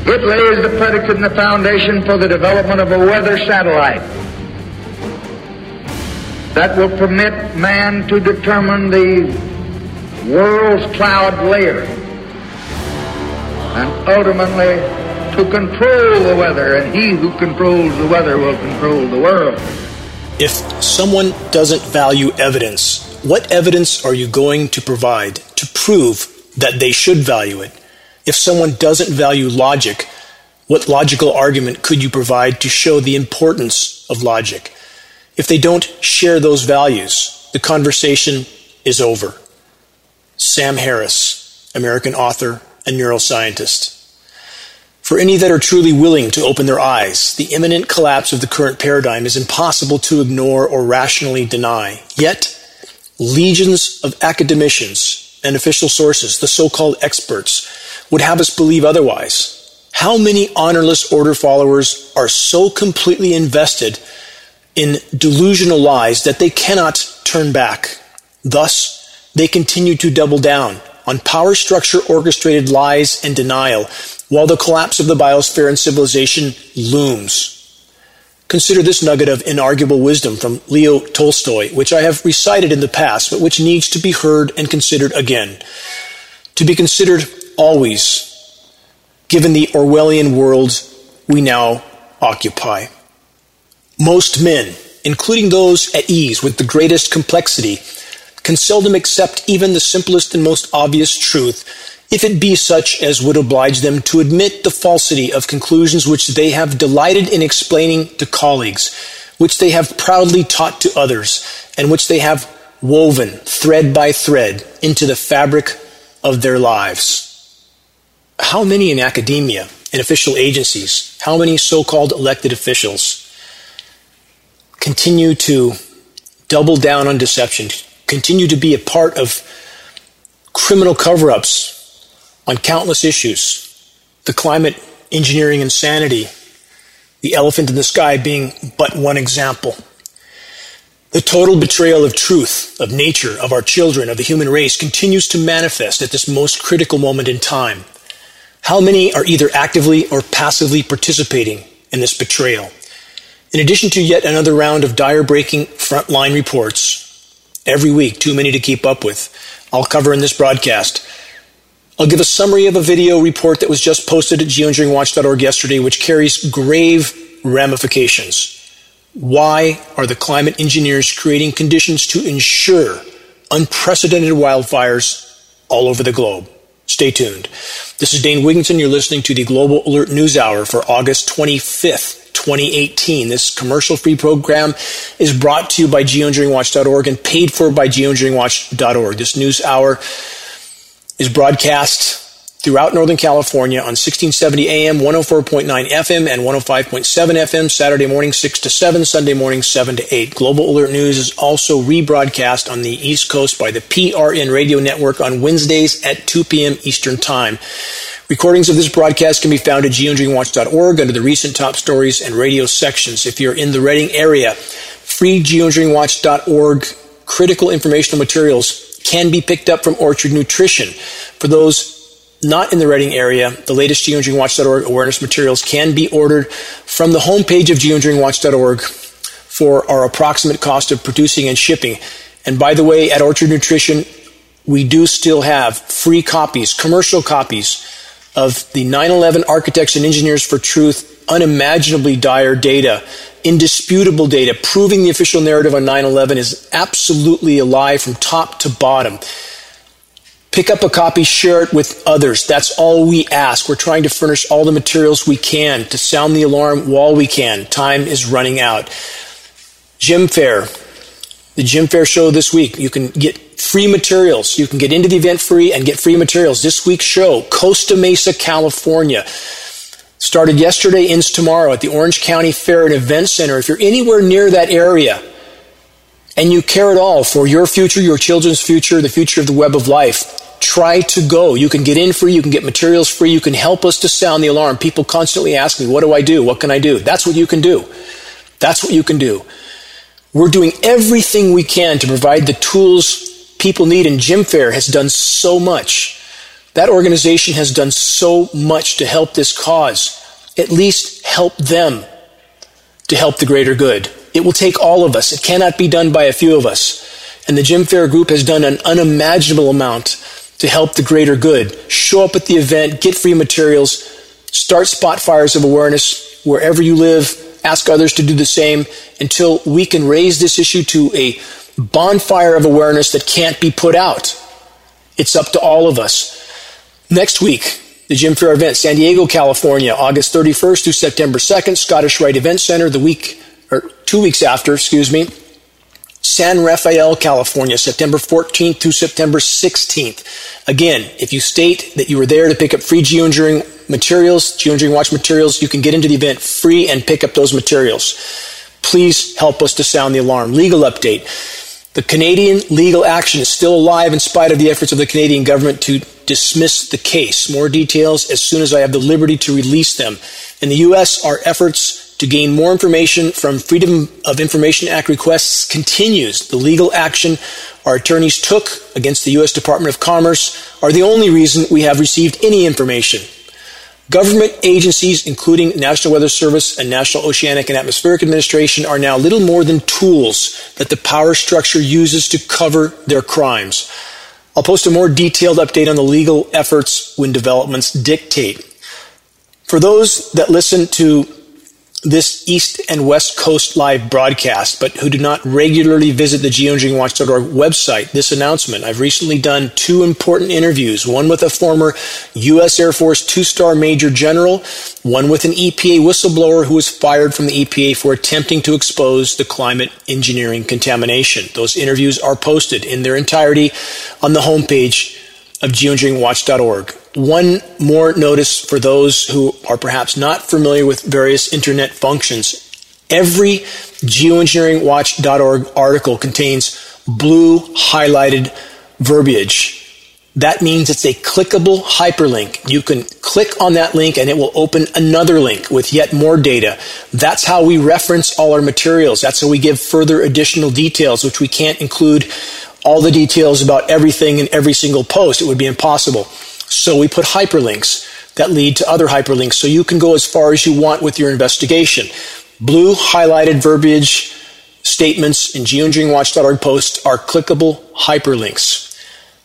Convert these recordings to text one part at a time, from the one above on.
It lays the predicate and the foundation for the development of a weather satellite that will permit man to determine the world's cloud layer and ultimately to control the weather, and he who controls the weather will control the world. If someone doesn't value evidence, what evidence are you going to provide to prove that they should value it? If someone doesn't value logic, what logical argument could you provide to show the importance of logic? If they don't share those values, the conversation is over. Sam Harris, American author and neuroscientist. For any that are truly willing to open their eyes, the imminent collapse of the current paradigm is impossible to ignore or rationally deny. Yet, legions of academicians and official sources, the so-called experts, would have us believe otherwise. How many honorless order followers are so completely invested in delusional lies that they cannot turn back? Thus, they continue to double down on power structure orchestrated lies and denial, while the collapse of the biosphere and civilization looms. Consider this nugget of inarguable wisdom from Leo Tolstoy, which I have recited in the past, but which needs to be heard and considered again. To be considered always, given the Orwellian world we now occupy. Most men, including those at ease with the greatest complexity, can seldom accept even the simplest and most obvious truth, if it be such as would oblige them to admit the falsity of conclusions which they have delighted in explaining to colleagues, which they have proudly taught to others, and which they have woven thread by thread into the fabric of their lives. How many in academia, in official agencies, how many so-called elected officials continue to double down on deception, continue to be a part of criminal cover-ups on countless issues, the climate engineering insanity, the elephant in the sky being but one example. The total betrayal of truth, of nature, of our children, of the human race continues to manifest at this most critical moment in time. How many are either actively or passively participating in this betrayal? In addition to yet another round of dire-breaking frontline reports, every week, too many to keep up with, I'll cover in this broadcast. I'll give a summary of a video report that was just posted at geoengineeringwatch.org yesterday, which carries grave ramifications. Why are the climate engineers creating conditions to ensure unprecedented wildfires all over the globe? Stay tuned. This is Dane Wigington. You're listening to the Global Alert News Hour for August 25th, 2018. This commercial-free program is brought to you by geoengineeringwatch.org and paid for by geoengineeringwatch.org. This news hour is broadcast throughout Northern California on 1670 AM, 104.9 FM, and 105.7 FM, Saturday morning 6 to 7, Sunday morning 7 to 8. Global Alert News is also rebroadcast on the East Coast by the PRN Radio Network on Wednesdays at 2 p.m. Eastern Time. Recordings of this broadcast can be found at geoengineeringwatch.org under the recent top stories and radio sections. If you're in the Reading area, free geoengineeringwatch.org critical informational materials can be picked up from Orchard Nutrition. For those not in the Reading area, the latest geoengineeringwatch.org awareness materials can be ordered from the homepage of geoengineeringwatch.org for our approximate cost of producing and shipping. And by the way, at Orchard Nutrition, we do still have free copies, commercial copies, of the 9/11 Architects and Engineers for Truth, unimaginably dire data, indisputable data, proving the official narrative on 9/11 is absolutely a lie from top to bottom. Pick up a copy, share it with others. That's all we ask. We're trying to furnish all the materials we can to sound the alarm while we can. Time is running out. Gym Fair. The Gym Fair show this week. You can get free materials. You can get into the event free and get free materials. This week's show, Costa Mesa, California. Started yesterday, ends tomorrow at the Orange County Fair and Event Center. If you're anywhere near that area and you care at all for your future, your children's future, the future of the web of life, try to go. You can get in free. You can get materials free. You can help us to sound the alarm. People constantly ask me, what do I do? What can I do? That's what you can do. That's what you can do. We're doing everything we can to provide the tools people need, and Gym Fair has done so much. That organization has done so much to help this cause. At least help them to help the greater good. It will take all of us. It cannot be done by a few of us. And the Jim Fair Group has done an unimaginable amount to help the greater good. Show up at the event, get free materials, start spot fires of awareness wherever you live, ask others to do the same until we can raise this issue to a bonfire of awareness that can't be put out. It's up to all of us. Next week, the Jim Fair event, San Diego, California, August 31st through September 2nd, Scottish Rite Event Center, 2 weeks after, San Rafael, California, September 14th through September 16th. Again, if you state that you were there to pick up free geoengineering materials, geoengineering watch materials, you can get into the event free and pick up those materials. Please help us to sound the alarm. Legal update. The Canadian legal action is still alive in spite of the efforts of the Canadian government to dismiss the case. More details as soon as I have the liberty to release them. In the U.S., our efforts to gain more information from Freedom of Information Act requests continues. The legal action our attorneys took against the U.S. Department of Commerce are the only reason we have received any information. Government agencies, including National Weather Service and National Oceanic and Atmospheric Administration, are now little more than tools that the power structure uses to cover their crimes. I'll post a more detailed update on the legal efforts when developments dictate. For those that listen to this East and West Coast live broadcast, but who do not regularly visit the geoengineeringwatch.org website, this announcement: I've recently done 2 important interviews, one with a former U.S. Air Force 2-star Major General, one with an EPA whistleblower who was fired from the EPA for attempting to expose the climate engineering contamination. Those interviews are posted in their entirety on the homepage of geoengineeringwatch.org. One more notice for those who are perhaps not familiar with various internet functions. Every geoengineeringwatch.org article contains blue highlighted verbiage. That means it's a clickable hyperlink. You can click on that link and it will open another link with yet more data. That's how we reference all our materials. That's how we give further additional details, which we can't include all the details about everything in every single post. It would be impossible. So we put hyperlinks that lead to other hyperlinks so you can go as far as you want with your investigation. Blue highlighted verbiage statements in geoengineeringwatch.org posts are clickable hyperlinks.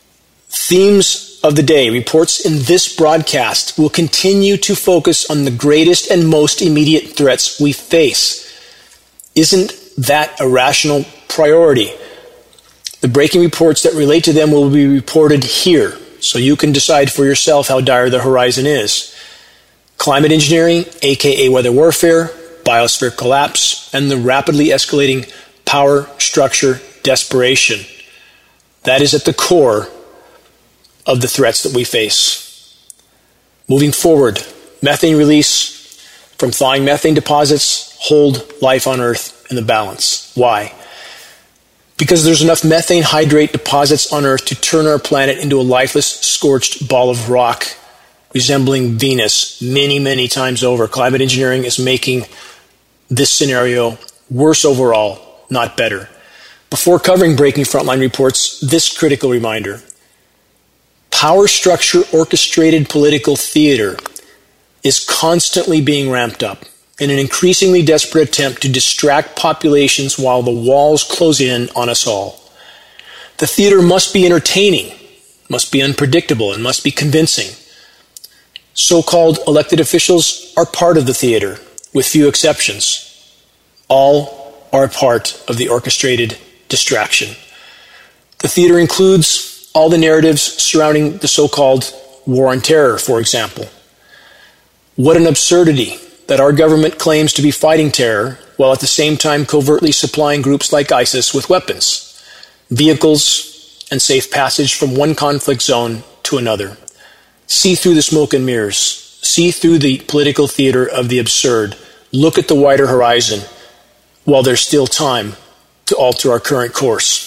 Themes of the day, reports in this broadcast will continue to focus on the greatest and most immediate threats we face. Isn't that a rational priority? The breaking reports that relate to them will be reported here, so you can decide for yourself how dire the horizon is. Climate engineering, aka weather warfare, biosphere collapse, and the rapidly escalating power structure desperation. That is at the core of the threats that we face. Moving forward, methane release from thawing methane deposits hold life on Earth in the balance. Why? Because there's enough methane hydrate deposits on Earth to turn our planet into a lifeless, scorched ball of rock resembling Venus many, many times over. Climate engineering is making this scenario worse overall, not better. Before covering breaking frontline reports, this critical reminder. Power structure orchestrated political theater is constantly being ramped up in an increasingly desperate attempt to distract populations while the walls close in on us all. The theater must be entertaining, must be unpredictable, and must be convincing. So-called elected officials are part of the theater, with few exceptions. All are a part of the orchestrated distraction. The theater includes all the narratives surrounding the so-called war on terror, for example. What an absurdity that our government claims to be fighting terror while at the same time covertly supplying groups like ISIS with weapons, vehicles, and safe passage from one conflict zone to another. See through the smoke and mirrors. See through the political theater of the absurd. Look at the wider horizon while there's still time to alter our current course.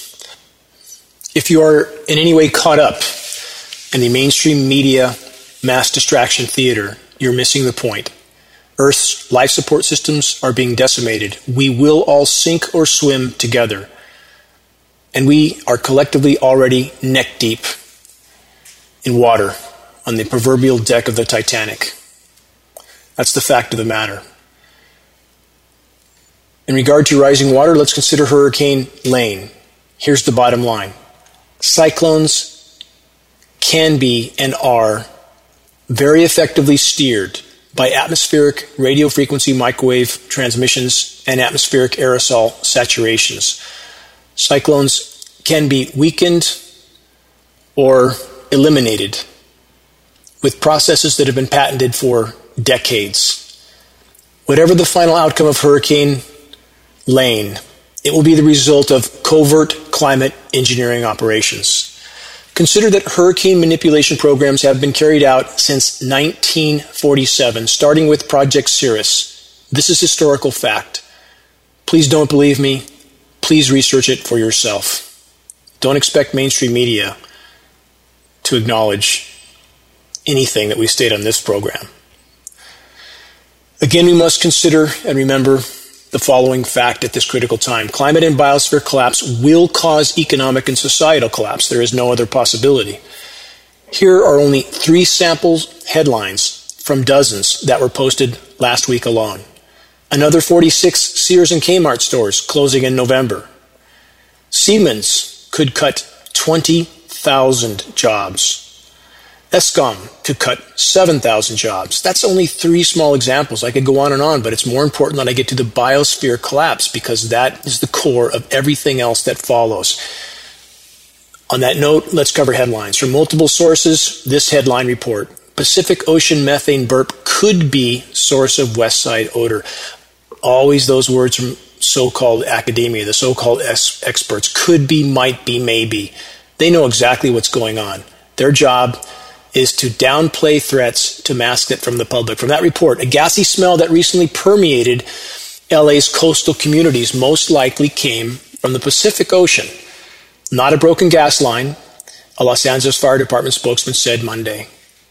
If you are in any way caught up in the mainstream media mass distraction theater, you're missing the point. Earth's life support systems are being decimated. We will all sink or swim together. And we are collectively already neck deep in water on the proverbial deck of the Titanic. That's the fact of the matter. In regard to rising water, let's consider Hurricane Lane. Here's the bottom line. Cyclones can be and are very effectively steered by atmospheric radio frequency microwave transmissions and atmospheric aerosol saturations. Cyclones can be weakened or eliminated with processes that have been patented for decades. Whatever the final outcome of Hurricane Lane, it will be the result of covert climate engineering operations. Consider that hurricane manipulation programs have been carried out since 1947, starting with Project Cirrus. This is historical fact. Please don't believe me. Please research it for yourself. Don't expect mainstream media to acknowledge anything that we state on this program. Again, we must consider and remember the following fact at this critical time. Climate and biosphere collapse will cause economic and societal collapse. There is no other possibility. Here are only 3 sample headlines from dozens that were posted last week alone. Another 46 Sears and Kmart stores closing in November. Siemens could cut 20,000 jobs. Eskom could cut 7,000 jobs. That's only 3 small examples. I could go on, but it's more important that I get to the biosphere collapse because that is the core of everything else that follows. On that note, let's cover headlines. From multiple sources, this headline report: Pacific Ocean methane burp could be source of West Side odor. Always those words from so-called academia, the so-called experts. Could be, might be, maybe. They know exactly what's going on. Their job is to downplay threats to mask it from the public. From that report, a gassy smell that recently permeated LA's coastal communities most likely came from the Pacific Ocean. Not a broken gas line, a Los Angeles Fire Department spokesman said Monday.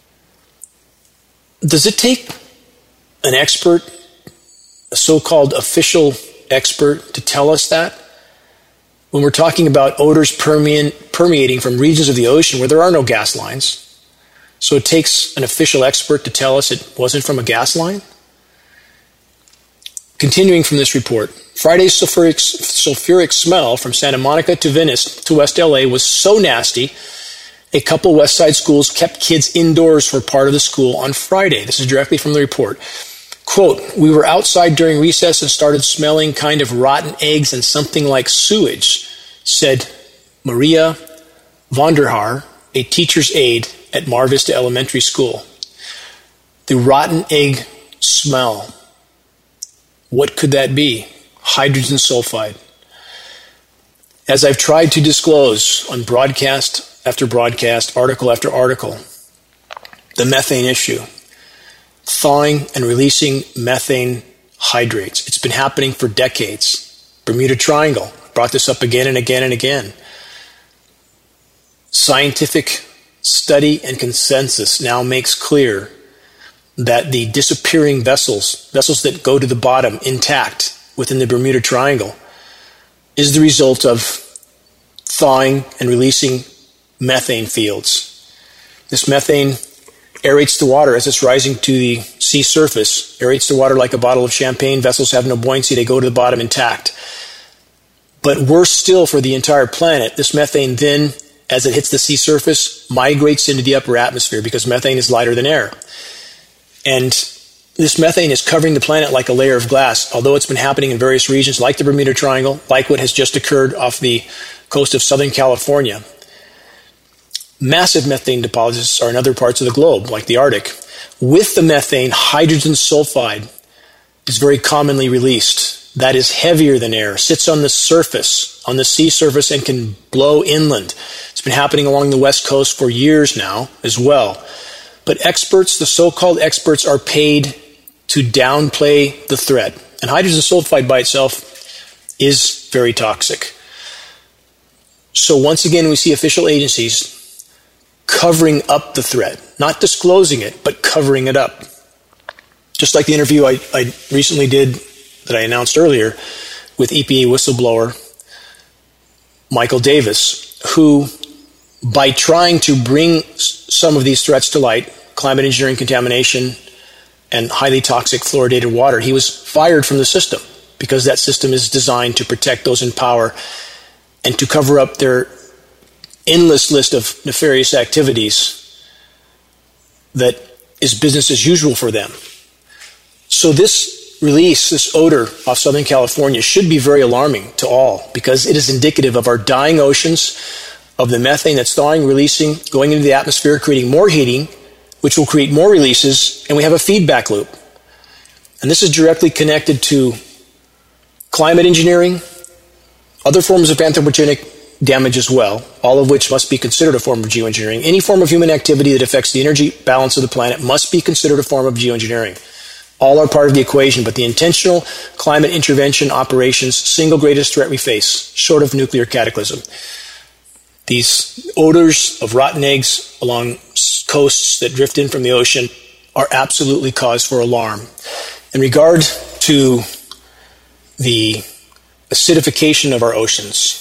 Does it take an expert, a so-called official expert, to tell us that? When we're talking about odors permeating from regions of the ocean where there are no gas lines. So it takes an official expert to tell us it wasn't from a gas line? Continuing from this report, Friday's sulfuric smell from Santa Monica to Venice to West LA was so nasty, a couple West Side schools kept kids indoors for part of the school on Friday. This is directly from the report. Quote, "We were outside during recess and started smelling kind of rotten eggs and something like sewage," said Maria Vonderhaar, a teacher's aide at Mar Vista Elementary School. The rotten egg smell. What could that be? Hydrogen sulfide. As I've tried to disclose on broadcast after broadcast, article after article, the methane issue. Thawing and releasing methane hydrates. It's been happening for decades. Bermuda Triangle. Brought this up again and again and again. Scientific study and consensus now makes clear that the disappearing vessels that go to the bottom intact within the Bermuda Triangle, is the result of thawing and releasing methane fields. This methane aerates the water as it's rising to the sea surface, aerates the water like a bottle of champagne. Vessels have no buoyancy, they go to the bottom intact. But worse still for the entire planet, this methane then, as it hits the sea surface, migrates into the upper atmosphere because methane is lighter than air. And this methane is covering the planet like a layer of glass, although it's been happening in various regions like the Bermuda Triangle, like what has just occurred off the coast of Southern California. Massive methane deposits are in other parts of the globe, like the Arctic. With the methane, hydrogen sulfide is very commonly released. That is heavier than air, sits on the surface, on the sea surface, and can blow inland. It's been happening along the West Coast for years now as well. But experts, the so-called experts, are paid to downplay the threat. And hydrogen sulfide by itself is very toxic. So once again, we see official agencies covering up the threat, not disclosing it, but covering it up. Just like the interview I recently did that I announced earlier with EPA whistleblower Michael Davis, who by trying to bring some of these threats to light, climate engineering, contamination, and highly toxic fluoridated water, he was fired from the system because that system is designed to protect those in power and to cover up their endless list of nefarious activities that is business as usual for them. So this release, this odor off Southern California, should be very alarming to all because it is indicative of our dying oceans, of the methane that's thawing, releasing, going into the atmosphere, creating more heating, which will create more releases, and we have a feedback loop. And this is directly connected to climate engineering, other forms of anthropogenic damage as well, all of which must be considered a form of geoengineering. Any form of human activity that affects the energy balance of the planet must be considered a form of geoengineering. All are part of the equation, but the intentional climate intervention operations, single greatest threat we face, short of nuclear cataclysm. These odors of rotten eggs along coasts that drift in from the ocean are absolutely cause for alarm. In regard to the acidification of our oceans,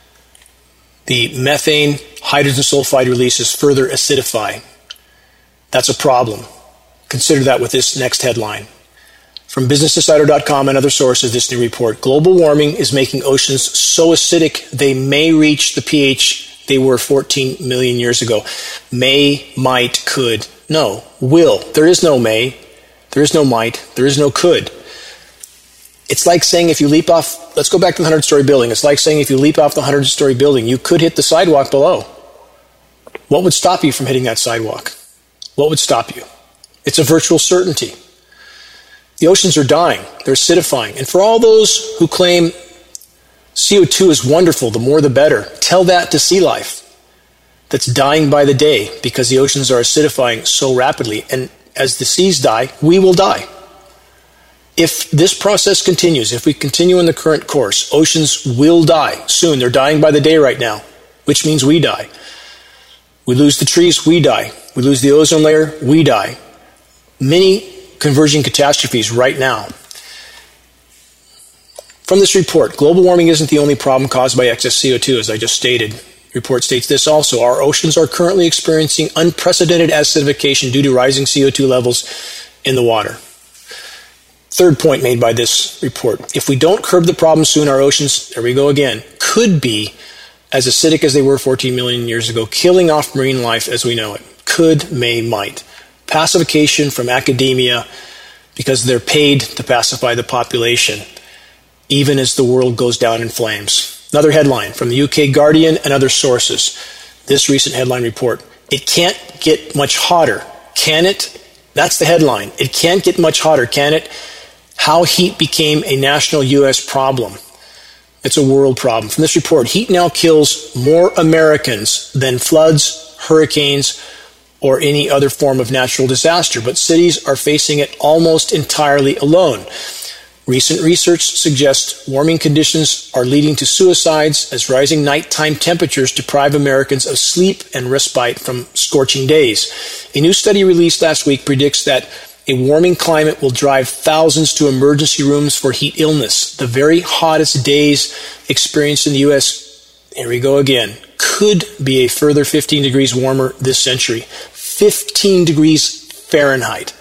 the methane hydrogen sulfide releases further acidify. That's a problem. Consider that with this next headline. From BusinessInsider.com and other sources, this new report, global warming is making oceans so acidic they may reach the pH they were 14 million years ago. May, might, could. No, will. There is no may. There is no might. There is no could. It's like saying if you leap off, let's go back to the 100-story building. It's like saying if you leap off the 100-story building, you could hit the sidewalk below. What would stop you from hitting that sidewalk? What would stop you? It's a virtual certainty. The oceans are dying. They're acidifying. And for all those who claim CO2 is wonderful, the more the better, tell that to sea life that's dying by the day because the oceans are acidifying so rapidly. And as the seas die, we will die. If this process continues, if we continue in the current course, oceans will die soon. They're dying by the day right now, which means we die. We lose the trees, we die. We lose the ozone layer, we die. Many converging catastrophes right now. From this report, global warming isn't the only problem caused by excess CO2, as I just stated. The report states this also. Our oceans are currently experiencing unprecedented acidification due to rising CO2 levels in the water. Third point made by this report. If we don't curb the problem soon, our oceans, there we go again, could be as acidic as they were 14 million years ago, killing off marine life as we know it. Could, may, might. Pacification from academia because they're paid to pacify the population, even as the world goes down in flames. Another headline from the UK Guardian and other sources. This recent headline report. It can't get much hotter, can it? That's the headline. It can't get much hotter, can it? How heat became a national U.S. problem. It's a world problem. From this report, heat now kills more Americans than floods, hurricanes, or any other form of natural disaster, but cities are facing it almost entirely alone. Recent research suggests warming conditions are leading to suicides as rising nighttime temperatures deprive Americans of sleep and respite from scorching days. A new study released last week predicts that a warming climate will drive thousands to emergency rooms for heat illness. The very hottest days experienced in the U.S., here we go again, could be a further 15 degrees warmer this century. 15 degrees Fahrenheit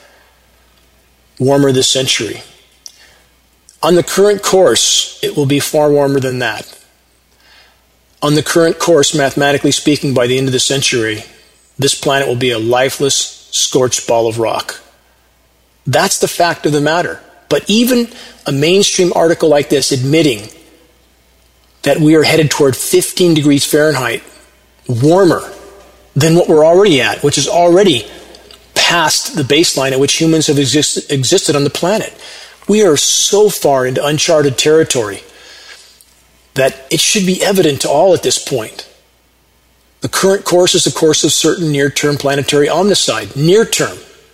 warmer this century. On the current course, it will be far warmer than that. On the current course, mathematically speaking, by the end of the century, this planet will be a lifeless, scorched ball of rock. That's the fact of the matter. But even a mainstream article like this admitting that we are headed toward 15 degrees Fahrenheit warmer than what we're already at, which is already past the baseline at which humans have existed on the planet. We are so far into uncharted territory that it should be evident to all at this point. The current course is the course of certain near-term planetary omnicide. Near-term.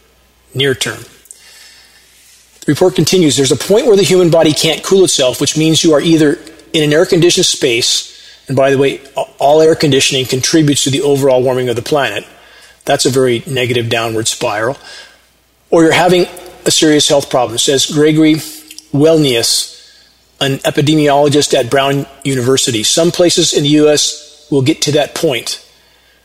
The report continues, there's a point where the human body can't cool itself, which means you are either in an air-conditioned space, and by the way, all air conditioning contributes to the overall warming of the planet. That's a very negative downward spiral. Or you're having a serious health problem, says Gregory Wellnius, an epidemiologist at Brown University. Some places in the U.S. will get to that point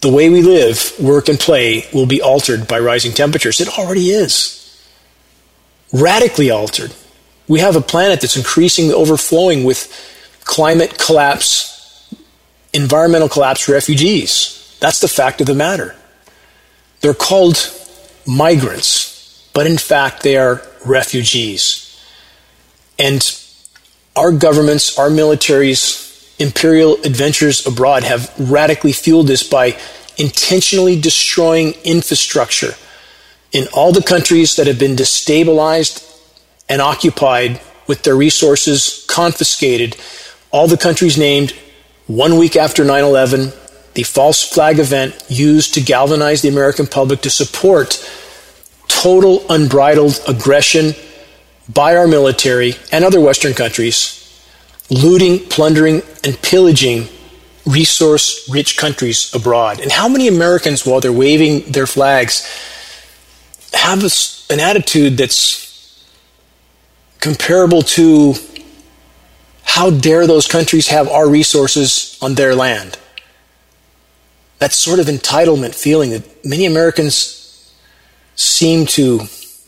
the way we live, work, and play will be altered by rising temperatures. It already is. Radically altered. We have a planet that's increasingly overflowing with climate collapse, environmental collapse refugees. That's the fact of the matter. They're called migrants, but in fact they are refugees. And our governments, our militaries, imperial adventures abroad have radically fueled this by intentionally destroying infrastructure in all the countries that have been destabilized and occupied with their resources confiscated. All the countries named 1 week after 9/11, the false flag event used to galvanize the American public to support total unbridled aggression by our military and other Western countries, looting, plundering, and pillaging resource-rich countries abroad. And how many Americans, while they're waving their flags, have an attitude that's comparable to how dare those countries have our resources on their land? That sort of entitlement feeling that many Americans seem to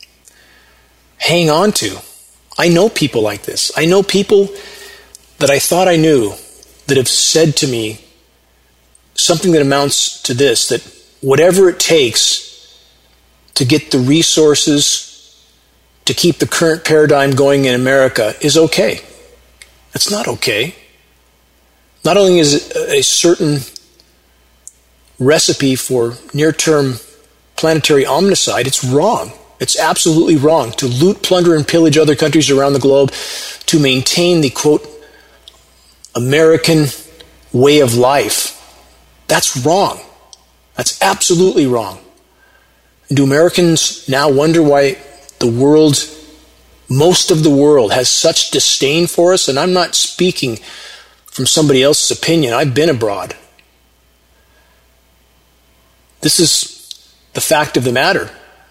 hang on to. I know people like this. I know people that I thought I knew that have said to me something that amounts to this, that whatever it takes to get the resources to keep the current paradigm going in America is okay. It's not okay. Not only is it a certain recipe for near-term planetary omnicide, it's wrong. It's absolutely wrong to loot, plunder, and pillage other countries around the globe to maintain the, quote, American way of life. That's wrong. That's absolutely wrong. And do Americans now wonder why the world, most of the world, has such disdain for us? And I'm not speaking from somebody else's opinion. I've been abroad. This is the fact of the matter.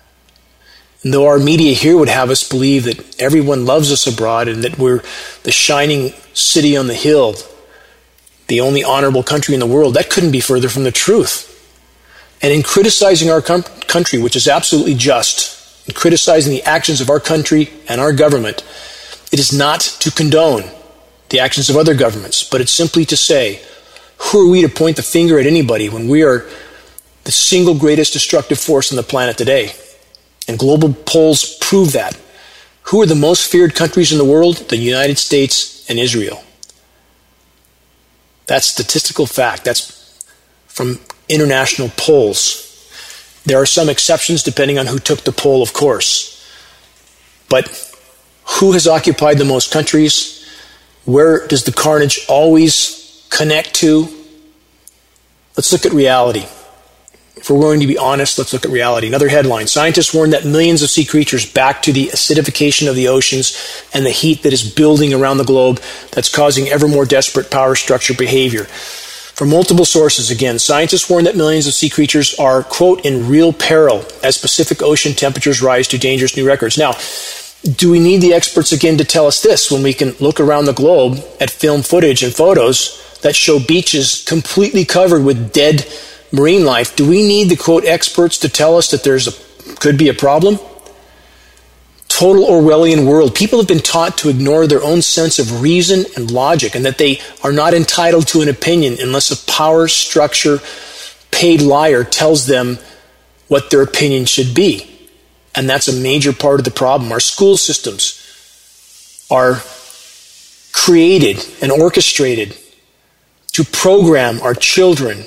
And though our media here would have us believe that everyone loves us abroad and that we're the shining city on the hill, the only honorable country in the world, that couldn't be further from the truth. And in criticizing our country, which is absolutely just, in criticizing the actions of our country and our government, it is not to condone the actions of other governments, but it's simply to say, who are we to point the finger at anybody when we are the single greatest destructive force on the planet today? And global polls prove that. Who are the most feared countries in the world? The United States and Israel. That's statistical fact. That's from international polls. There are some exceptions depending on who took the poll, of course. But who has occupied the most countries? Where does the carnage always connect to? Let's look at reality. If we're going to be honest, let's look at reality. Another headline. Scientists warn that millions of sea creatures back to the acidification of the oceans and the heat that is building around the globe that's causing ever more desperate power structure behavior. From multiple sources, again, scientists warn that millions of sea creatures are, quote, in real peril as Pacific Ocean temperatures rise to dangerous new records. Now, do we need the experts again to tell us this when we can look around the globe at film footage and photos that show beaches completely covered with dead marine life? Do we need the, quote, experts to tell us that could be a problem? Total Orwellian world. People have been taught to ignore their own sense of reason and logic, and that they are not entitled to an opinion unless a power structure paid liar tells them what their opinion should be. And that's a major part of the problem. Our school systems are created and orchestrated to program our children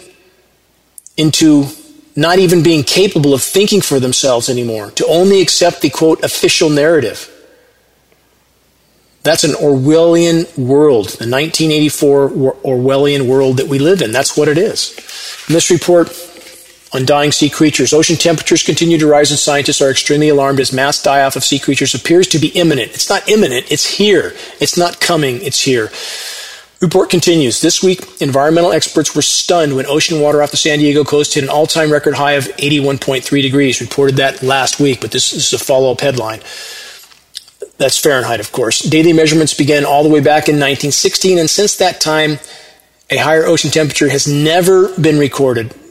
into not even being capable of thinking for themselves anymore, to only accept the, quote, official narrative. That's an Orwellian world, the 1984 Orwellian world that we live in. That's what it is. In this report on dying sea creatures, ocean temperatures continue to rise and scientists are extremely alarmed as mass die-off of sea creatures appears to be imminent. It's not imminent, it's here. It's not coming, it's here. Report continues. This week, environmental experts were stunned when ocean water off the San Diego coast hit an all-time record high of 81.3 degrees. Reported that last week, but this is a follow-up headline. That's Fahrenheit, of course. Daily measurements began all the way back in 1916, and since that time, a higher ocean temperature has never been recorded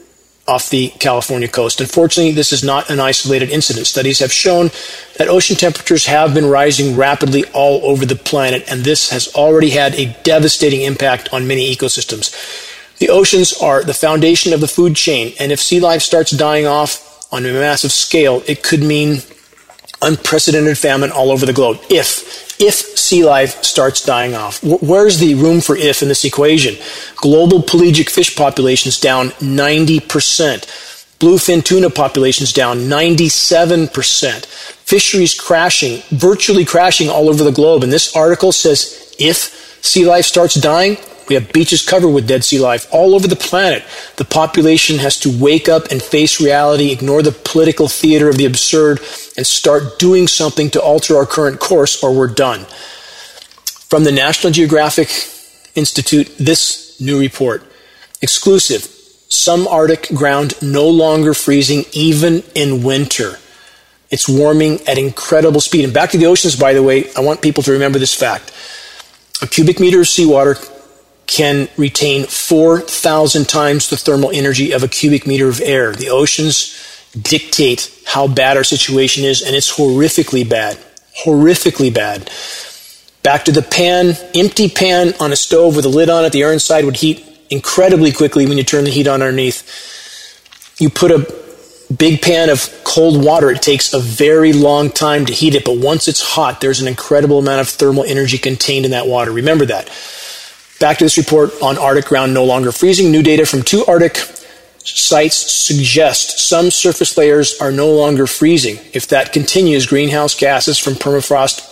off the California coast. Unfortunately, this is not an isolated incident. Studies have shown that ocean temperatures have been rising rapidly all over the planet, and this has already had a devastating impact on many ecosystems. The oceans are the foundation of the food chain, and if sea life starts dying off on a massive scale, it could mean unprecedented famine all over the globe. If sea life starts dying off. Where's the room for if in this equation? Global pelagic fish populations down 90%. Bluefin tuna populations down 97%. Fisheries crashing, virtually crashing all over the globe. And this article says if sea life starts dying, we have beaches covered with dead sea life all over the planet. The population has to wake up and face reality, ignore the political theater of the absurd, and start doing something to alter our current course, or we're done. From the National Geographic Institute, this new report. Exclusive. Some Arctic ground no longer freezing even in winter. It's warming at incredible speed. And back to the oceans, by the way, I want people to remember this fact. A cubic meter of seawater can retain 4,000 times the thermal energy of a cubic meter of air. The oceans dictate how bad our situation is, and it's horrifically bad. Horrifically bad. Back to the pan, empty pan on a stove with a lid on it. The air inside would heat incredibly quickly when you turn the heat on underneath. You put a big pan of cold water. It takes a very long time to heat it, but once it's hot, there's an incredible amount of thermal energy contained in that water. Remember that. Back to this report on Arctic ground no longer freezing. New data from 2 Arctic sites suggest some surface layers are no longer freezing. If that continues, greenhouse gases from permafrost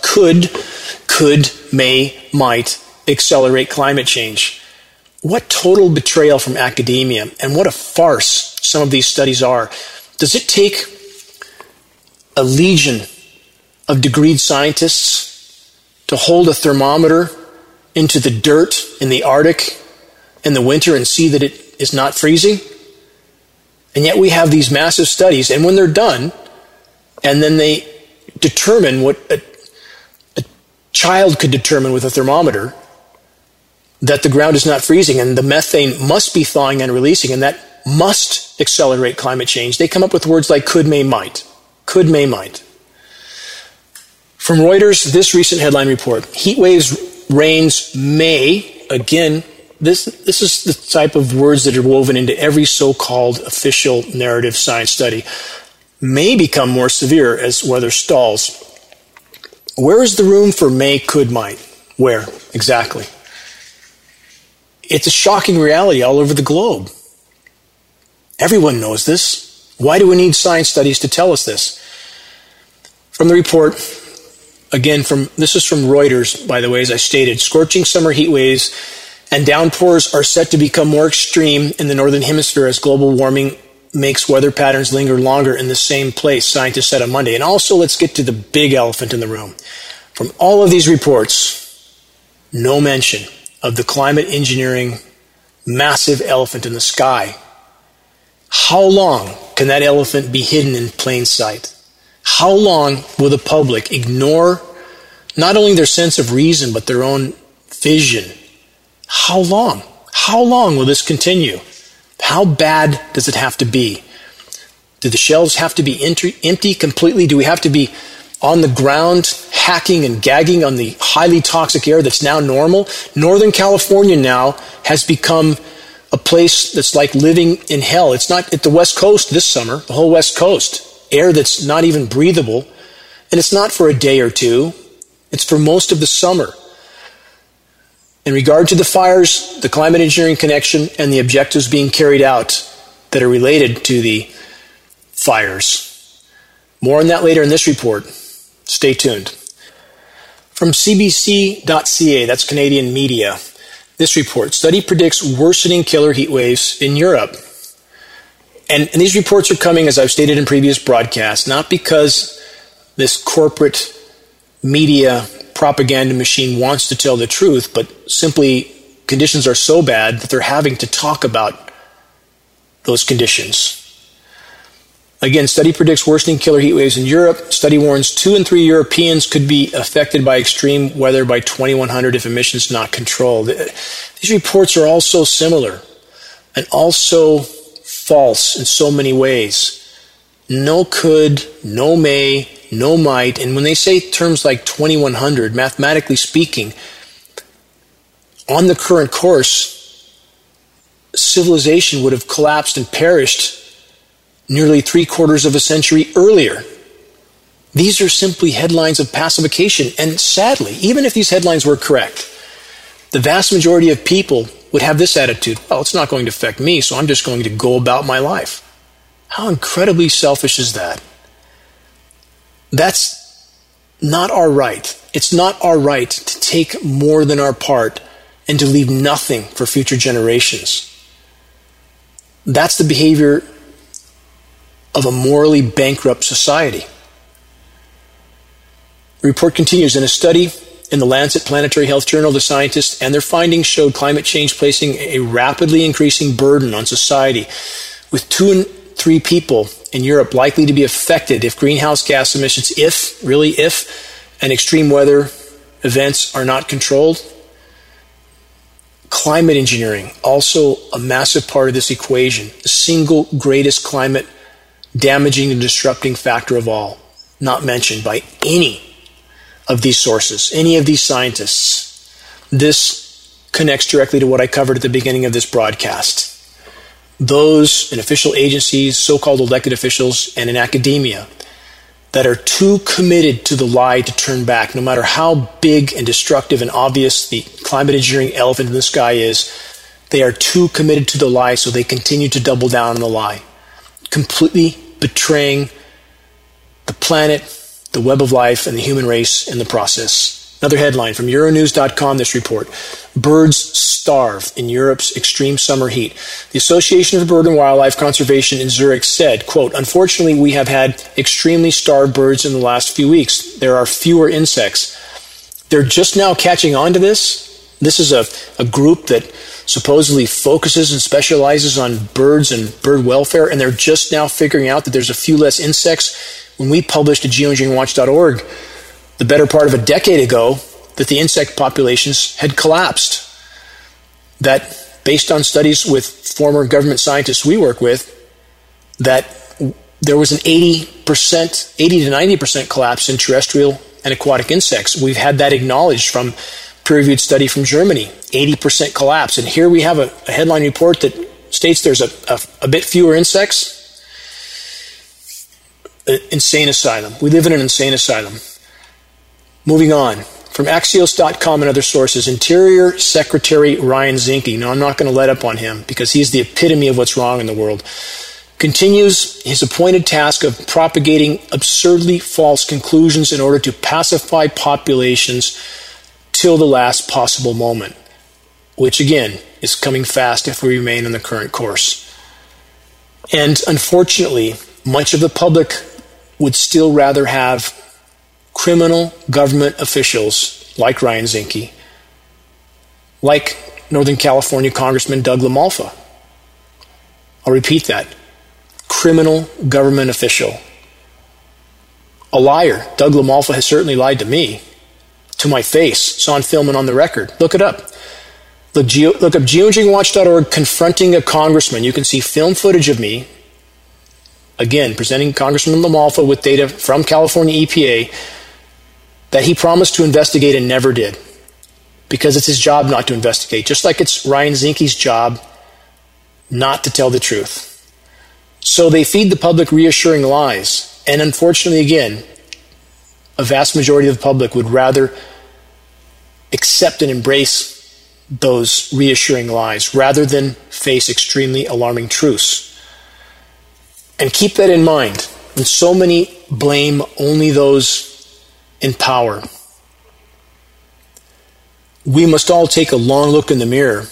might accelerate climate change. What total betrayal from academia, and what a farce some of these studies are. Does it take a legion of degreed scientists to hold a thermometer into the dirt in the Arctic in the winter and see that it is not freezing? And yet we have these massive studies, and when they're done, and then they determine what a child could determine with a thermometer, that the ground is not freezing and the methane must be thawing and releasing, and that must accelerate climate change. They come up with words like could, may, might. Could, may, might. From Reuters, this recent headline report: heat waves, rains may, again, this is the type of words that are woven into every so-called official narrative science study, may become more severe as weather stalls. Where is the room for may, could, might? Where exactly? It's a shocking reality all over the globe. Everyone knows this. Why do we need science studies to tell us this? From the report, again, this is from Reuters, by the way, as I stated, scorching summer heat waves and downpours are set to become more extreme in the northern hemisphere as global warming makes weather patterns linger longer in the same place, scientists said on Monday. And also, let's get to the big elephant in the room. From all of these reports, no mention of the climate engineering massive elephant in the sky. How long can that elephant be hidden in plain sight? How long will the public ignore not only their sense of reason, but their own vision? How long? How long will this continue? How bad does it have to be? Do the shelves have to be empty completely? Do we have to be on the ground hacking and gagging on the highly toxic air that's now normal? Northern California now has become a place that's like living in hell. It's not at the West Coast this summer, the whole West Coast. Air that's not even breathable. And it's not for a day or two. It's for most of the summer. In regard to the fires, the climate engineering connection, and the objectives being carried out that are related to the fires. More on that later in this report. Stay tuned. From CBC.ca, that's Canadian media, this report: study predicts worsening killer heat waves in Europe. And these reports are coming, as I've stated in previous broadcasts, not because this corporate media propaganda machine wants to tell the truth, but simply conditions are so bad that they're having to talk about those conditions. Again, study predicts worsening killer heat waves in Europe. Study warns 2 in 3 Europeans could be affected by extreme weather by 2100 if emissions not controlled. These reports are all so similar and also false in so many ways. No could, no may, no might. And when they say terms like 2100, mathematically speaking, on the current course, civilization would have collapsed and perished nearly 3/4 of a century earlier. These are simply headlines of pacification. And sadly, even if these headlines were correct, the vast majority of people would have this attitude: well, it's not going to affect me, so I'm just going to go about my life. How incredibly selfish is that? That's not our right. It's not our right to take more than our part and to leave nothing for future generations. That's the behavior of a morally bankrupt society. The report continues. In a study in the Lancet Planetary Health Journal, the scientists and their findings showed climate change placing a rapidly increasing burden on society, with 2 in 3 people in Europe likely to be affected if greenhouse gas emissions, if and extreme weather events are not controlled. Climate engineering, also a massive part of this equation, the single greatest climate damaging and disrupting factor of all, not mentioned by any of these sources, any of these scientists. This connects directly to what I covered at the beginning of this broadcast. Those in official agencies, so-called elected officials, and in academia that are too committed to the lie to turn back, no matter how big and destructive and obvious the climate engineering elephant in the sky is, they are too committed to the lie, so they continue to double down on the lie, completely betraying the planet, the web of life, and the human race in the process. Another headline from Euronews.com, this report: birds starve in Europe's extreme summer heat. The Association for Bird and Wildlife Conservation in Zurich said, quote, "Unfortunately, we have had extremely starved birds in the last few weeks. There are fewer insects." They're just now catching on to this. This is a group that supposedly focuses and specializes on birds and bird welfare, and they're just now figuring out that there's a few less insects. When we published at geoengineeringwatch.org the better part of a decade ago that the insect populations had collapsed, that based on studies with former government scientists we work with, that there was an 80 to 90% collapse in terrestrial and aquatic insects. We've had that acknowledged from peer-reviewed study from Germany, 80% collapse. And here we have a headline report that states there's a bit fewer insects. Insane asylum. We live in an insane asylum. Moving on. From Axios.com and other sources, Interior Secretary Ryan Zinke, now I'm not going to let up on him because he's the epitome of what's wrong in the world, continues his appointed task of propagating absurdly false conclusions in order to pacify populations till the last possible moment, which again is coming fast if we remain on the current course. And unfortunately, much of the public would still rather have criminal government officials like Ryan Zinke, like Northern California Congressman Doug LaMalfa. I'll repeat that. Criminal government official. A liar. Doug LaMalfa has certainly lied to me, to my face. It's on film and on the record. Look it up. Look up geoengineeringwatch.org confronting a congressman. You can see film footage of me, again, presenting Congressman LaMalfa with data from California EPA that he promised to investigate and never did, because it's his job not to investigate, just like it's Ryan Zinke's job not to tell the truth. So they feed the public reassuring lies, and unfortunately, again, a vast majority of the public would rather accept and embrace those reassuring lies rather than face extremely alarming truths. And keep that in mind. And so many blame only those in power. We must all take a long look in the mirror,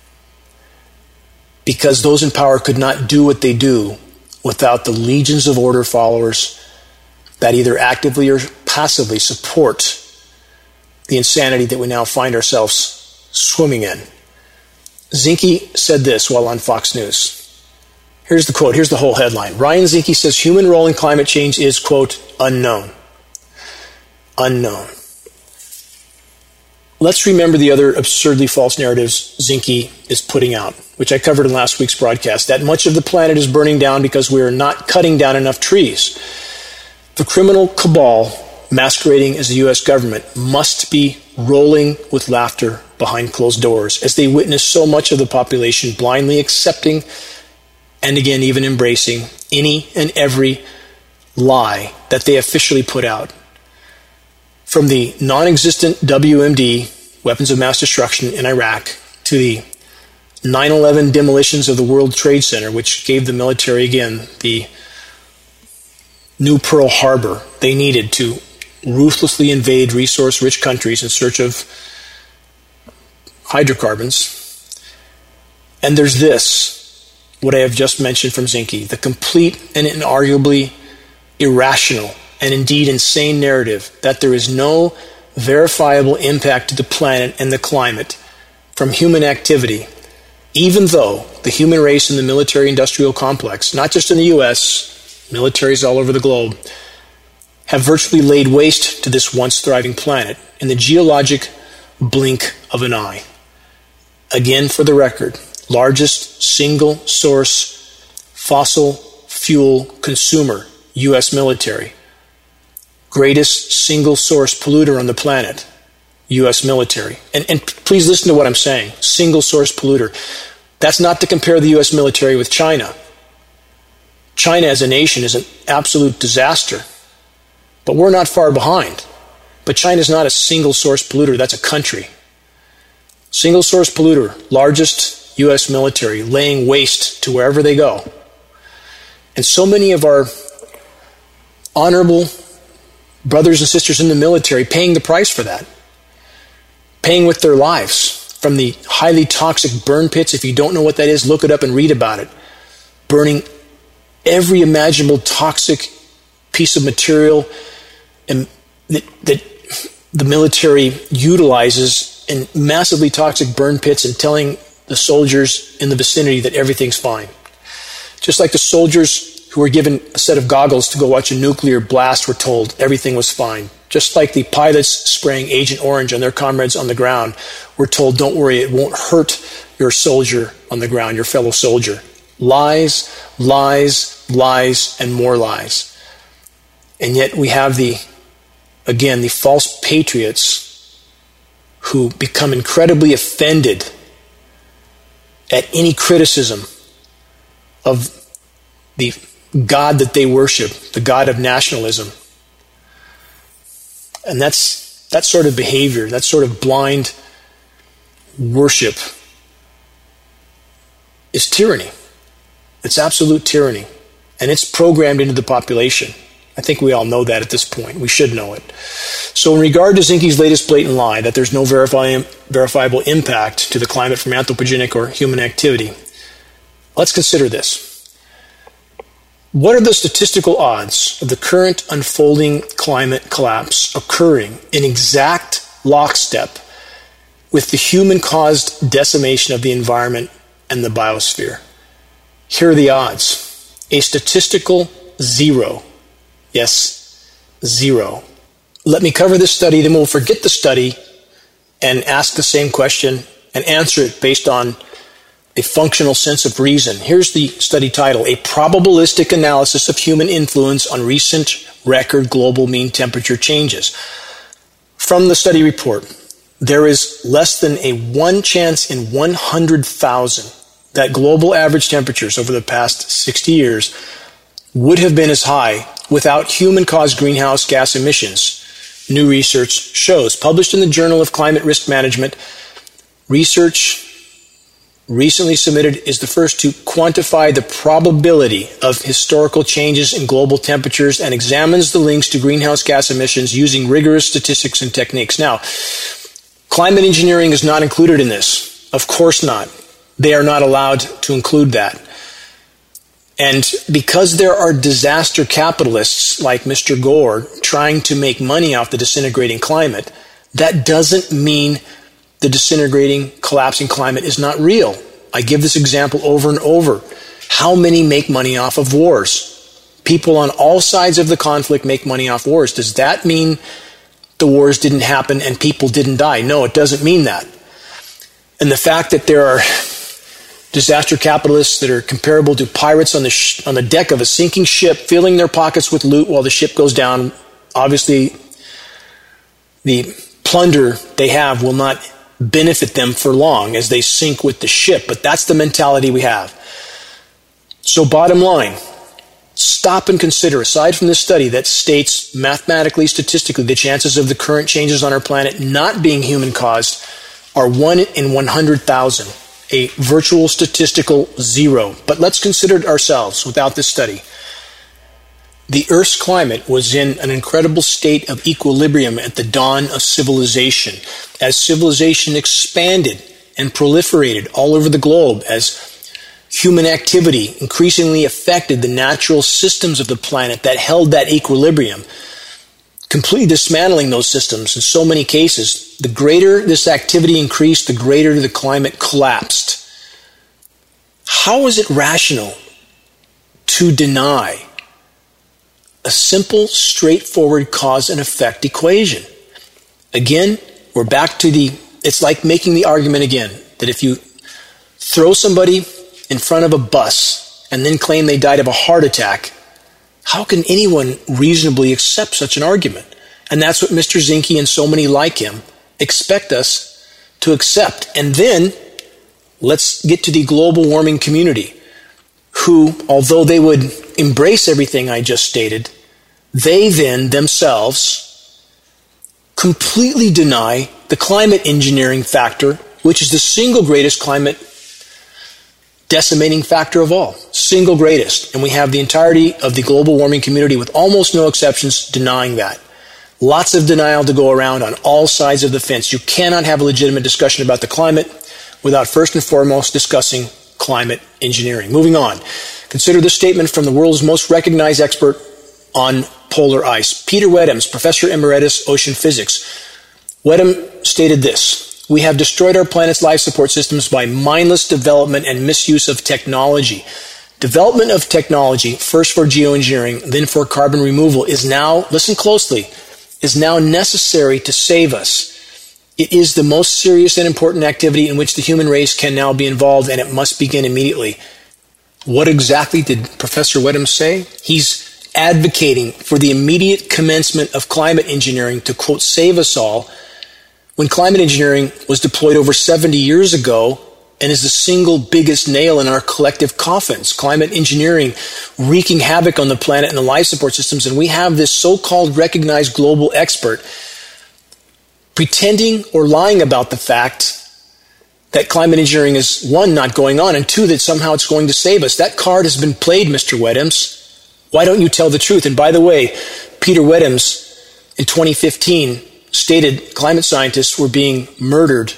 because those in power could not do what they do without the legions of order followers that either actively or passively support the insanity that we now find ourselves swimming in. Zinke said this while on Fox News. Here's the quote. Here's the whole headline. Ryan Zinke says human role in climate change is, quote, unknown. Unknown. Let's remember the other absurdly false narratives Zinke is putting out, which I covered in last week's broadcast, that much of the planet is burning down because we are not cutting down enough trees. The criminal cabal masquerading as the U.S. government must be rolling with laughter behind closed doors as they witness so much of the population blindly accepting and again even embracing any and every lie that they officially put out. From the non-existent WMD, weapons of mass destruction in Iraq, to the 9/11 demolitions of the World Trade Center, which gave the military again the new Pearl Harbor they needed to ruthlessly invade resource-rich countries in search of hydrocarbons. And there's this, what I have just mentioned from Zinke, the complete and inarguably irrational and indeed insane narrative that there is no verifiable impact to the planet and the climate from human activity, even though the human race in the military-industrial complex, not just in the U.S., militaries all over the globe, have virtually laid waste to this once thriving planet in the geologic blink of an eye. Again, for the record, largest single source fossil fuel consumer, U.S. military. Greatest single source polluter on the planet, U.S. military. And please listen to what I'm saying. Single source polluter. That's not to compare the U.S. military with China. China as a nation is an absolute disaster. But we're not far behind. But China's not a single source polluter. That's a country. Single source polluter, largest U.S. military, laying waste to wherever they go. And so many of our honorable brothers and sisters in the military paying the price for that. Paying with their lives from the highly toxic burn pits. If you don't know what that is, look it up and read about it. Burning every imaginable toxic piece of material that the military utilizes in massively toxic burn pits and telling the soldiers in the vicinity that everything's fine. Just like the soldiers who were given a set of goggles to go watch a nuclear blast were told everything was fine. Just like the pilots spraying Agent Orange on their comrades on the ground were told, don't worry, it won't hurt your soldier on the ground, your fellow soldier. Lies, lies, lies, and more lies. And yet we have the false patriots who become incredibly offended at any criticism of the God that they worship, the God of nationalism. And that sort of behavior, that sort of blind worship is tyranny. It's absolute tyranny. And it's programmed into the population. I think we all know that at this point. We should know it. So in regard to Zinke's latest blatant lie that there's no verifiable impact to the climate from anthropogenic or human activity, let's consider this. What are the statistical odds of the current unfolding climate collapse occurring in exact lockstep with the human-caused decimation of the environment and the biosphere? Here are the odds. A statistical 0. Yes, 0. Let me cover this study, then we'll forget the study and ask the same question and answer it based on a functional sense of reason. Here's the study title, A Probabilistic Analysis of Human Influence on Recent Record Global Mean Temperature Changes. From the study report, there is less than a 1 chance in 100,000 that global average temperatures over the past 60 years would have been as high without human-caused greenhouse gas emissions, new research shows. Published in the Journal of Climate Risk Management, research recently submitted is the first to quantify the probability of historical changes in global temperatures and examines the links to greenhouse gas emissions using rigorous statistics and techniques. Now, climate engineering is not included in this. Of course not. They are not allowed to include that. And because there are disaster capitalists like Mr. Gore trying to make money off the disintegrating climate, that doesn't mean the disintegrating, collapsing climate is not real. I give this example over and over. How many make money off of wars? People on all sides of the conflict make money off wars. Does that mean the wars didn't happen and people didn't die? No, it doesn't mean that. And the fact that there are disaster capitalists that are comparable to pirates on the deck of a sinking ship, filling their pockets with loot while the ship goes down. Obviously, the plunder they have will not benefit them for long as they sink with the ship, but that's the mentality we have. So bottom line, stop and consider, aside from this study that states mathematically, statistically, the chances of the current changes on our planet not being human-caused are 1 in 100,000, a virtual statistical zero. But let's consider it ourselves without this study. The Earth's climate was in an incredible state of equilibrium at the dawn of civilization. As civilization expanded and proliferated all over the globe, as human activity increasingly affected the natural systems of the planet that held that equilibrium, completely dismantling those systems in so many cases, the greater this activity increased, the greater the climate collapsed. How is it rational to deny a simple, straightforward cause and effect equation? Again, we're back to it's like making the argument again, that if you throw somebody in front of a bus and then claim they died of a heart attack, how can anyone reasonably accept such an argument? And that's what Mr. Zinke and so many like him expect us to accept. And then let's get to the global warming community, who, although they would embrace everything I just stated, they then themselves completely deny the climate engineering factor, which is the single greatest climate decimating factor of all. Single greatest. And we have the entirety of the global warming community, with almost no exceptions, denying that. Lots of denial to go around on all sides of the fence. You cannot have a legitimate discussion about the climate without first and foremost discussing climate engineering. Moving on. Consider this statement from the world's most recognized expert on polar ice, Peter Wedhams, Professor Emeritus, Ocean Physics. Wedham stated this: "We have destroyed our planet's life support systems by mindless development and misuse of technology. Development of technology, first for geoengineering, then for carbon removal, is now, listen closely, is now necessary to save us. It is the most serious and important activity in which the human race can now be involved, and it must begin immediately." What exactly did Professor Wedham say? He's advocating for the immediate commencement of climate engineering to, quote, save us all, when climate engineering was deployed over 70 years ago and is the single biggest nail in our collective coffins. Climate engineering wreaking havoc on the planet and the life support systems, and we have this so-called recognized global expert pretending or lying about the fact that climate engineering is, one, not going on, and two, that somehow it's going to save us. That card has been played, Mr. Wedhams. Why don't you tell the truth? And by the way, Peter Wedhams in 2015 stated climate scientists were being murdered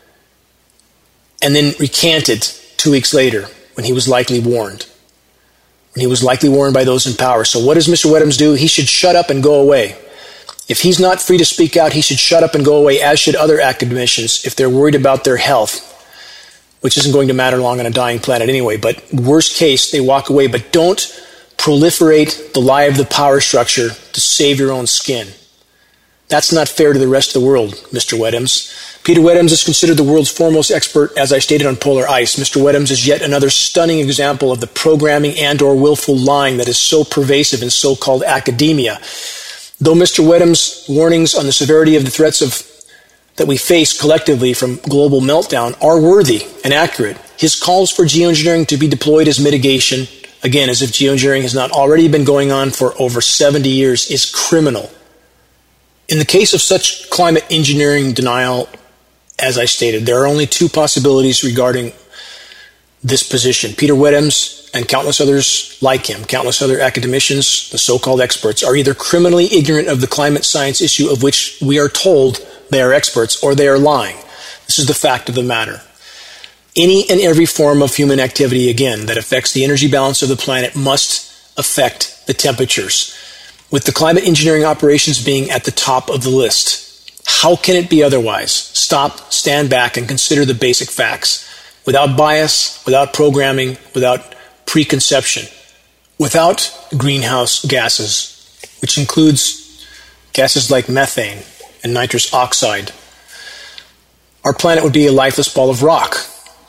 and then recanted 2 weeks later when he was likely warned. When he was likely warned by those in power. So what does Mr. Wedhams do? He should shut up and go away. If he's not free to speak out, he should shut up and go away, as should other academicians if they're worried about their health, which isn't going to matter long on a dying planet anyway. But worst case, they walk away. But don't proliferate the lie of the power structure to save your own skin. That's not fair to the rest of the world, Mr. Wedhams. Peter Wedhams is considered the world's foremost expert, as I stated, on polar ice. Mr. Wedhams is yet another stunning example of the programming and or willful lying that is so pervasive in so-called academia. Though Mr. Wedhams' warnings on the severity of the threats that we face collectively from global meltdown are worthy and accurate, his calls for geoengineering to be deployed as mitigation, again, as if geoengineering has not already been going on for over 70 years, is criminal. In the case of such climate engineering denial, as I stated, there are only two possibilities regarding this position. Peter Wedhams and countless others like him, countless other academicians, the so-called experts, are either criminally ignorant of the climate science issue of which we are told they are experts, or they are lying. This is the fact of the matter. Any and every form of human activity, again, that affects the energy balance of the planet must affect the temperatures, with the climate engineering operations being at the top of the list. How can it be otherwise? Stop, stand back, and consider the basic facts. Without bias, without programming, without preconception, without greenhouse gases, which includes gases like methane and nitrous oxide, our planet would be a lifeless ball of rock.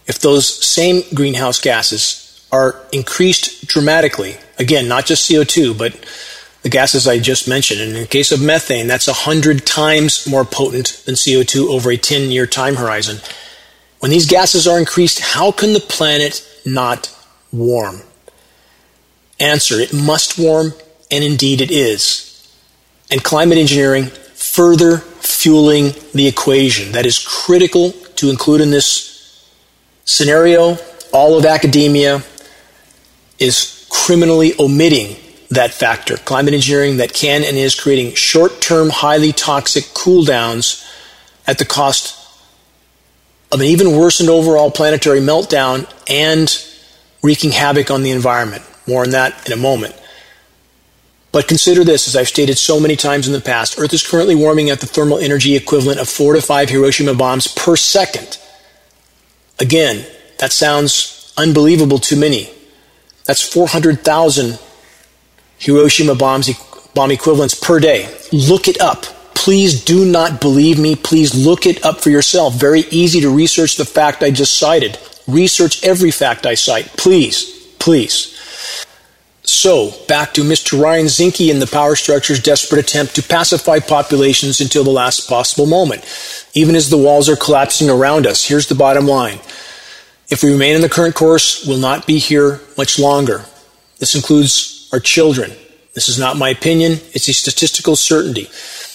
if those same greenhouse gases are increased dramatically, again, not just CO2, but the gases I just mentioned, and in the case of methane, that's 100 times more potent than CO2 over a 10-year time horizon. When these gases are increased, how can the planet not warm? Answer, it must warm, and indeed it is. And climate engineering further fueling the equation. That is critical to include in this scenario. All of academia is criminally omitting that factor. Climate engineering that can and is creating short-term, highly toxic cool-downs at the cost of an even worsened overall planetary meltdown and wreaking havoc on the environment. More on that in a moment. But consider this, as I've stated so many times in the past, Earth is currently warming at the thermal energy equivalent of 4 to 5 Hiroshima bombs per second. Again, that sounds unbelievable to many. That's 400,000 Hiroshima bomb equivalents per day. Look it up. Please do not believe me. Please look it up for yourself. Very easy to research the fact I just cited. Research every fact I cite. Please, please. So, back to Mr. Ryan Zinke and the power structure's desperate attempt to pacify populations until the last possible moment. Even as the walls are collapsing around us, here's the bottom line. If we remain in the current course, we'll not be here much longer. This includes our children. This is not my opinion. It's a statistical certainty.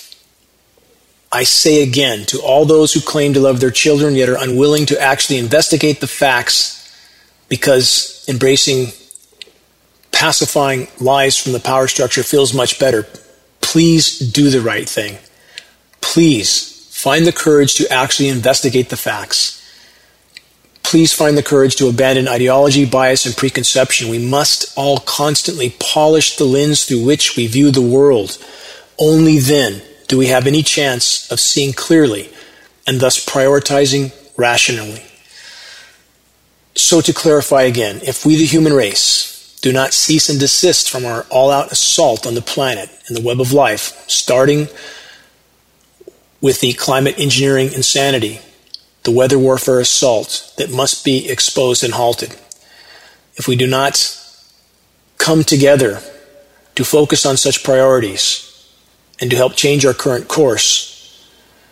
I say again, to all those who claim to love their children yet are unwilling to actually investigate the facts because embracing pacifying lies from the power structure feels much better. Please do the right thing. Please find the courage to actually investigate the facts. Please find the courage to abandon ideology, bias, and preconception. We must all constantly polish the lens through which we view the world. Only then do we have any chance of seeing clearly and thus prioritizing rationally. So to clarify again, if we the human race do not cease and desist from our all-out assault on the planet and the web of life, starting with the climate engineering insanity, the weather warfare assault that must be exposed and halted. If we do not come together to focus on such priorities and to help change our current course,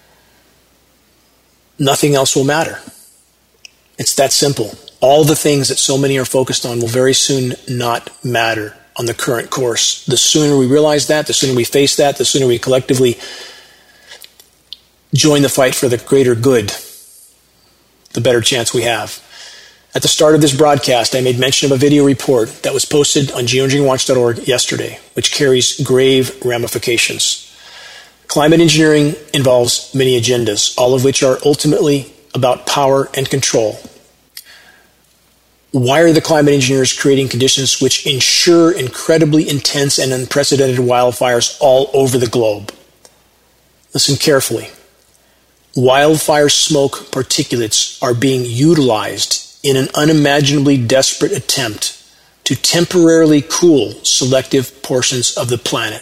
nothing else will matter. It's that simple. All the things that so many are focused on will very soon not matter on the current course. The sooner we realize that, the sooner we face that, the sooner we collectively join the fight for the greater good, the better chance we have. At the start of this broadcast, I made mention of a video report that was posted on geoengineeringwatch.org yesterday, which carries grave ramifications. Climate engineering involves many agendas, all of which are ultimately about power and control. Why are the climate engineers creating conditions which ensure incredibly intense and unprecedented wildfires all over the globe? Listen carefully. Wildfire smoke particulates are being utilized in an unimaginably desperate attempt to temporarily cool selective portions of the planet.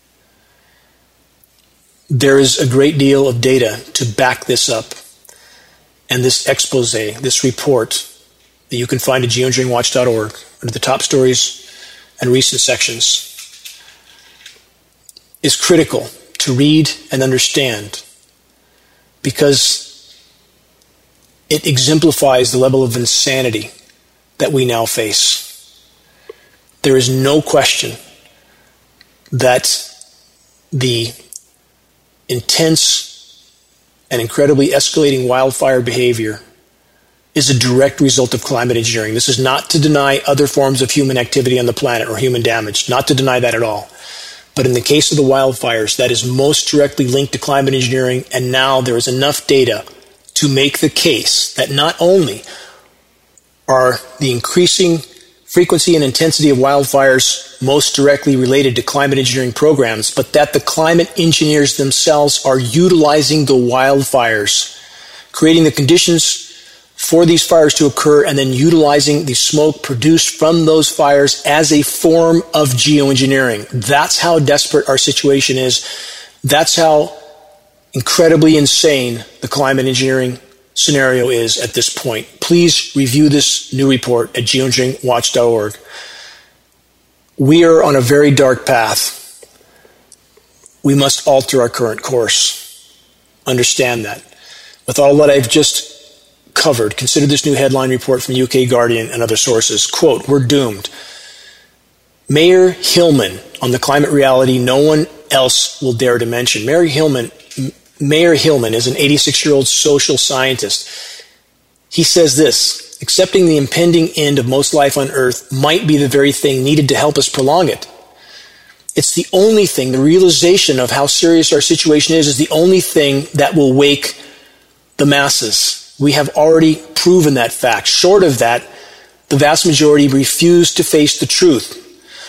There is a great deal of data to back this up, and this expose, this report, that you can find at geoengineeringwatch.org under the top stories and recent sections, is critical to read and understand because it exemplifies the level of insanity that we now face. There is no question that the intense and incredibly escalating wildfire behavior is a direct result of climate engineering. This is not to deny other forms of human activity on the planet or human damage, not to deny that at all. But in the case of the wildfires, that is most directly linked to climate engineering, and now there is enough data to make the case that not only are the increasing frequency and intensity of wildfires most directly related to climate engineering programs, but that the climate engineers themselves are utilizing the wildfires, creating the conditions for these fires to occur, and then utilizing the smoke produced from those fires as a form of geoengineering. That's how desperate our situation is. That's how incredibly insane the climate engineering scenario is at this point. Please review this new report at geoengineeringwatch.org. We are on a very dark path. We must alter our current course. Understand that. With all that I've just covered, consider this new headline report from UK Guardian and other sources. Quote, we're doomed. Mayer Hillman on the climate reality no one else will dare to mention. Mayer Hillman is an 86-year-old social scientist. He says this, accepting the impending end of most life on Earth might be the very thing needed to help us prolong it. It's the only thing, the realization of how serious our situation is the only thing that will wake the masses. We have already proven that fact. Short of that, the vast majority refuse to face the truth.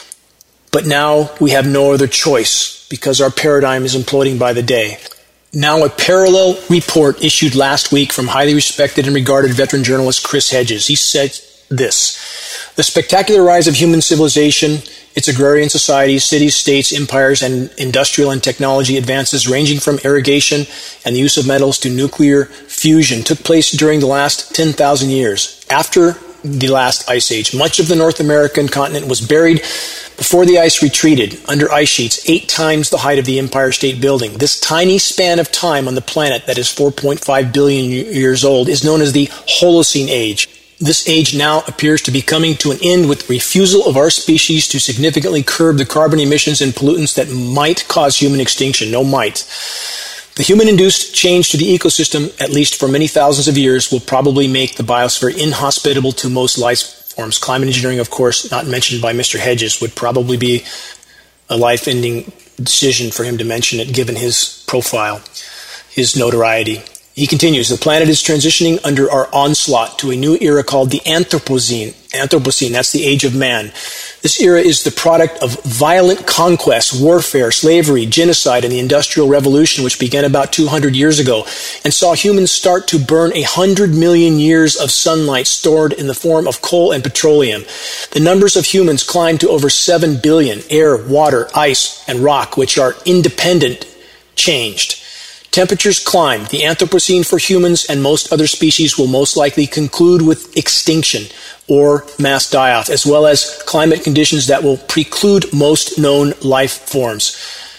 But now we have no other choice because our paradigm is imploding by the day. Now a parallel report issued last week from highly respected and regarded veteran journalist Chris Hedges. He said this, the spectacular rise of human civilization, its agrarian societies, cities, states, empires, and industrial and technology advances ranging from irrigation and the use of metals to nuclear fusion took place during the last 10,000 years. After the last ice age, much of the North American continent was buried before the ice retreated under ice sheets 8 times the height of the Empire State Building. This tiny span of time on the planet that is 4.5 billion years old is known as the Holocene Age. This age now appears to be coming to an end with refusal of our species to significantly curb the carbon emissions and pollutants that might cause human extinction. No might. The human-induced change to the ecosystem, at least for many thousands of years, will probably make the biosphere inhospitable to most life forms. Climate engineering, of course, not mentioned by Mr. Hedges, would probably be a life-ending decision for him to mention it, given his profile, his notoriety. He continues, the planet is transitioning under our onslaught to a new era called the Anthropocene. Anthropocene, that's the age of man. This era is the product of violent conquest, warfare, slavery, genocide, and the Industrial Revolution, which began about 200 years ago, and saw humans start to burn 100 million years of sunlight stored in the form of coal and petroleum. The numbers of humans climbed to over 7 billion, air, water, ice, and rock, which are independent, changed. Temperatures climb. The Anthropocene for humans and most other species will most likely conclude with extinction or mass die-off, as well as climate conditions that will preclude most known life forms.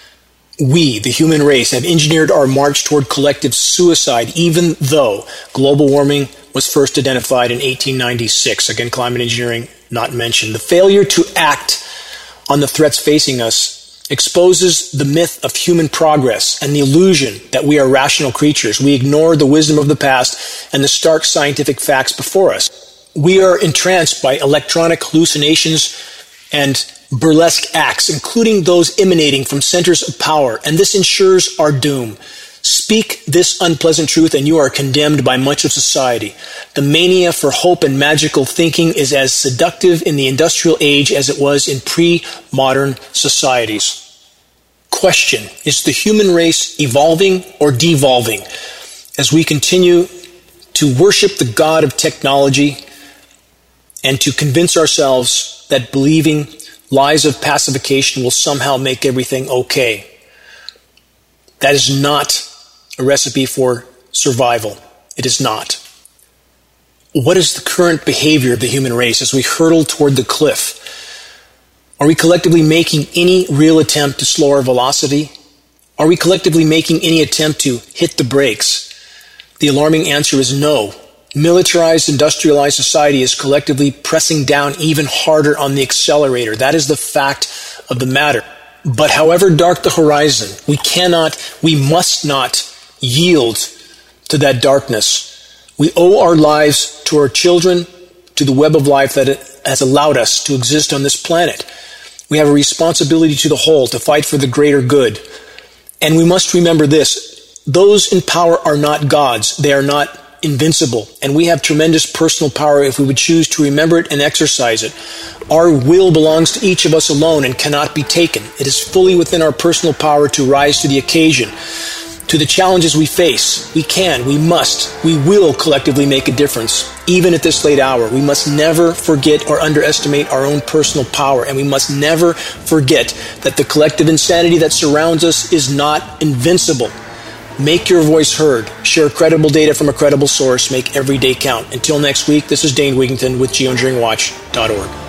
We, the human race, have engineered our march toward collective suicide, even though global warming was first identified in 1896. Again, climate engineering not mentioned. The failure to act on the threats facing us exposes the myth of human progress and the illusion that we are rational creatures. We ignore the wisdom of the past and the stark scientific facts before us. We are entranced by electronic hallucinations and burlesque acts, including those emanating from centers of power, and this ensures our doom. Speak this unpleasant truth and you are condemned by much of society. The mania for hope and magical thinking is as seductive in the industrial age as it was in pre-modern societies. Question, is the human race evolving or devolving as we continue to worship the God of technology and to convince ourselves that believing lies of pacification will somehow make everything okay? That is not a recipe for survival. It is not. What is the current behavior of the human race as we hurtle toward the cliff? Are we collectively making any real attempt to slow our velocity? Are we collectively making any attempt to hit the brakes? The alarming answer is no. Militarized, industrialized society is collectively pressing down even harder on the accelerator. That is the fact of the matter. But however dark the horizon, we must not yield to that darkness. We owe our lives to our children, to the web of life that has allowed us to exist on this planet. We have a responsibility to the whole to fight for the greater good. And we must remember this. Those in power are not gods. They are not invincible. And we have tremendous personal power if we would choose to remember it and exercise it. Our will belongs to each of us alone and cannot be taken. It is fully within our personal power to rise to the occasion. To the challenges we face, we can, we must, we will collectively make a difference, even at this late hour. We must never forget or underestimate our own personal power, and we must never forget that the collective insanity that surrounds us is not invincible. Make your voice heard. Share credible data from a credible source. Make every day count. Until next week, this is Dane Wigington with geoengineeringwatch.org.